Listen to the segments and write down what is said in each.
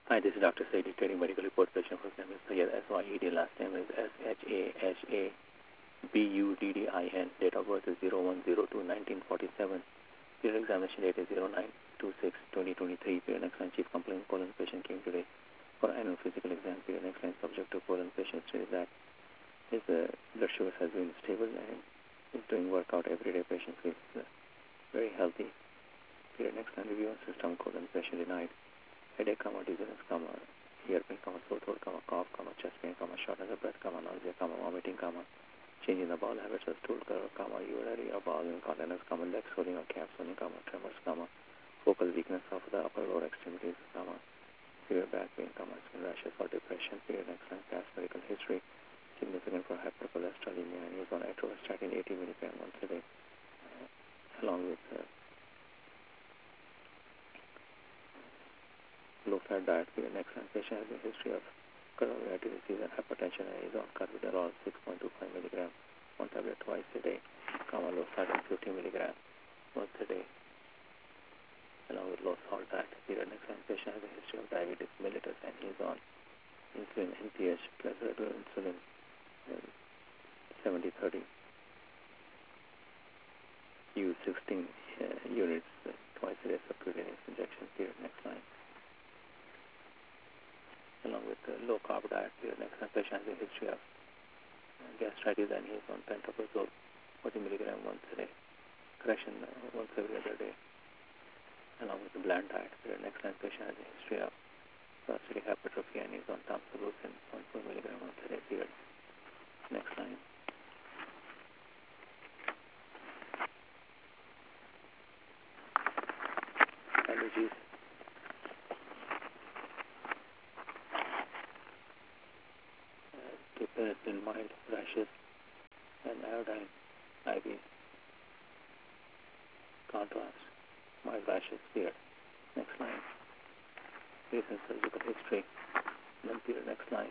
Hi, this is Dr. Saidi, Trading Medical Report patient. First name is Syed SYED, last name is SHAHABUDDIN. Date of birth is 01/02/1947. Period examination date is 09/26/2023. Period next line, chief complaint colon patient came today for annual physical exam. Period next line, subject to colon patient stated that his blood sugar has been stable and is doing workout every day. Patient feels very healthy. Period next line, review on system colon patient denied. Headache, dizziness, ear pain, sore throat, cough, chest pain, shortness of breath, nausea, vomiting, change in the bowel habits of stool, urinary or bowel incontinence, leg swelling or calf swelling, tremors, focal weakness of the upper lower extremities, severe back pain, skin rashes or depression. Period next line, past medical history, significant for hypercholesterolemia and use on atorvastatin 80 mg once a day, along with low-fat diet. Period next line, patient has a history of coronary artery disease and hypertension and is on carvedilol 6.25 mg, one tablet twice a day, low sodium 50 mg once a day, along with low salt diet. Period next line, patient has a history of diabetes mellitus and he is on insulin NPH plus regular insulin 70/30. Use 16 units twice a day subcutaneous injection. Period next line, along with low carb diet. Period next line, patient has a history of gastritis and he is on pantoprazole 40 mg once a day, correction once every other day, along with the bland diet. Period next line, patient has a history of prostatic hypertrophy and he is on tamsulosin 0.4 mg once a day. Period next line, allergies. Penicillin, mild rashes and iodine IV. Contrast, mild rashes. Period next line, recent surgical history. Then period next line,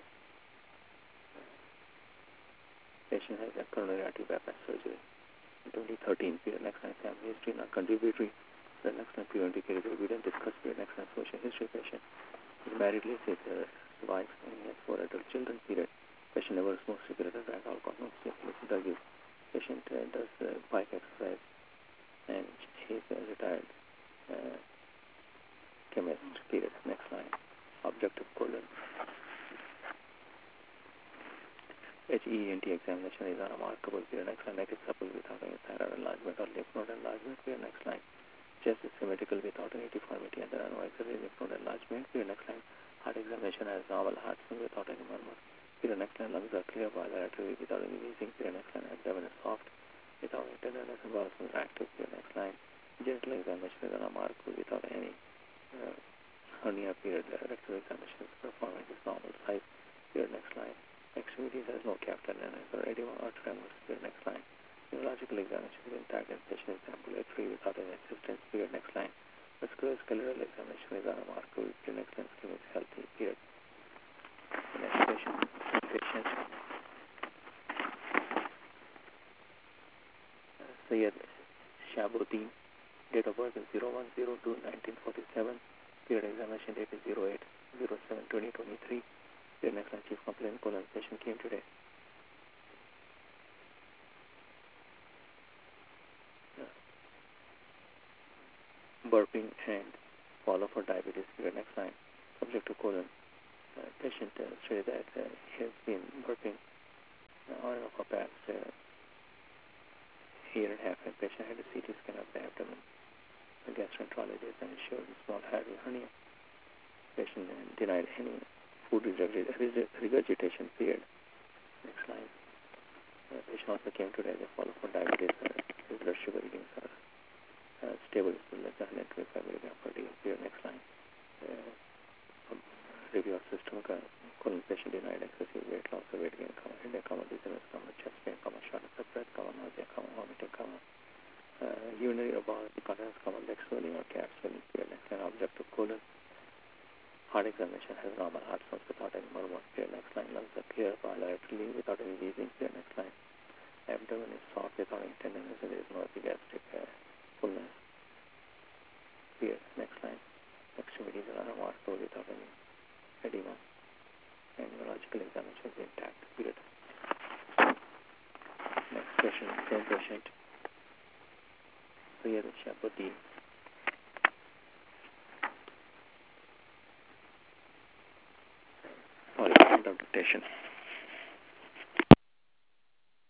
patient has a coronary artery bypass surgery in 2013. Period next line, family history not contributory. Period next line, pre-indicated. We didn't discuss. Period next line, social history. Patient is married, lives with his wife and he has 4 adult children. Period. Patient never smokes cigarette or drank alcohol, no drug use. Patient does bike exercise and he is a retired chemist. Period next line, objective colon. HENT examination is unremarkable. Period next line, neck is supple without any thyroid enlargement or lymph node enlargement. Period next line, chest is symmetrical without any deformity and there are no auxiliary lymph node enlargement. Period next line, heart examination has normal heart rhythm without any murmur. Period next line, lungs are clear bilaterally without any wheezing. Period next line, abdomen is soft without any tenderness and bowels are active. Period next line, genital examination is unremarkable without any hernia. Period rectal examination is performed at its normal size. Period next line, extremities has no cap tenderness or edema or tremors. Period next line, neurological examination is intact and patient is ambulatory without any assistance. Period next line, musculoskeletal examination is unremarkable. Period next line, skin is healthy. Period. The next patient Syed Shahabuddin, date of birth is 01/02/1947. Period examination date is 08/07/2023. Period next line, chief complaint colon patient came today. Burping and follow for diabetes. Period next line, subject to colon. Patient stated that he has been burping on and off for past year and a half, and patient had a CT scan of the abdomen. The gastroenterologist and showed a small hernia. Patient denied any food regurgitation. Period next line, patient also came today as a follow for diabetes. His blood sugar readings are stable, less than 125 mg per day. Period next line, review of system colon patient denied excessive weight loss or weight gain, headache, dizziness, chest pain, shortness of breath, nausea, vomiting, urinary or bowel incontinence, leg swelling or calf swelling. Period next line, objective colon. Heart examination has normal heart sounds without any murmur. Period next line, lungs are clear bilaterally without any wheezing. Period next line, abdomen is soft without any tenderness and there is no epigastric fullness. Period next line, extremities are unremarkable without any edema, and neurological examination is intact. Period. Next question, same patient. So here is Shapati. Sorry, interpretation.